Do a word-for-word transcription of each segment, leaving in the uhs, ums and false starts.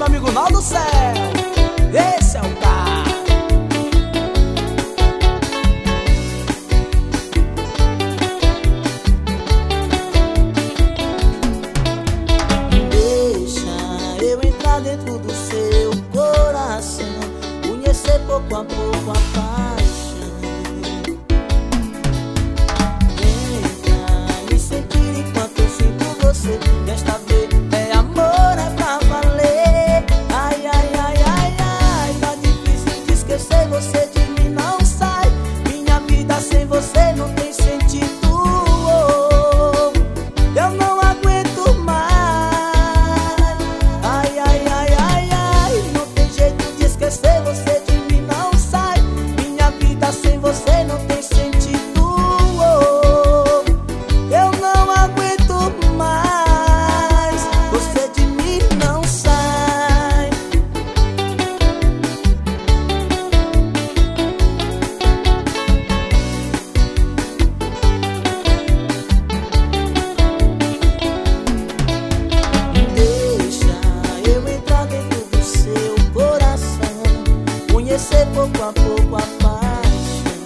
meu amigo Nó do Céu. Esse é o cara. Deixa eu entrar dentro do seu coração, conhecer pouco a pouco a paixão. Entra, me sentir enquanto eu sinto você. Desta vez é amor, é pra valer. Ai, ai, ai, ai, ai, tá difícil de esquecer você de mim, não sai. Minha vida sem você não tem sentido. Oh, eu não aguento mais. Ai, ai, ai, ai, ai, não tem jeito de esquecer você de mim, não sai. Minha vida sem você não tem sentido. Oh, eu não aguento mais. Você de mim não sai. Deixa eu entrar dentro do seu coração, conhecer pouco a pouco a paixão.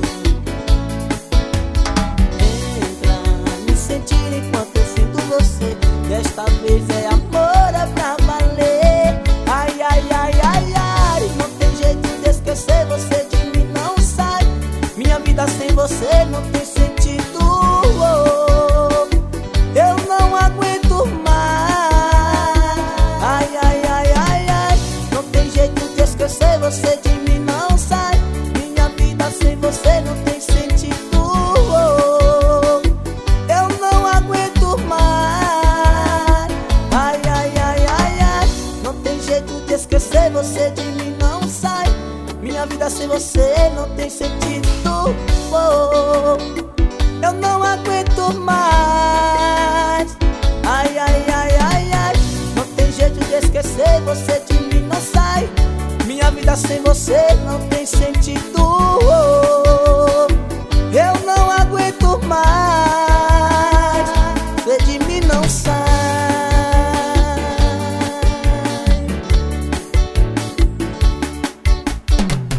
Entra, me sentir enquanto eu sinto você. Desta vez é amor, é pra valer. Ai, ai, ai, ai, ai, não tem jeito de esquecer você de mim, não sai. Minha vida sem você não tem sentido. Oh, eu não aguento mais. Ai, ai, ai, ai, ai, não tem jeito de esquecer você de mim, não sai. Minha vida sem você não tem sentido. Oh, eu não aguento mais. Ai, ai, ai, ai, ai, não tem jeito de esquecer você de mim, não sai. Minha vida sem você não tem sentido. Oh, eu não aguento mais. Ai, ai, ai, ai, ai, não tem jeito de esquecer você de mim, não sai. Minha vida sem você não tem sentido. Oh, eu não aguento mais.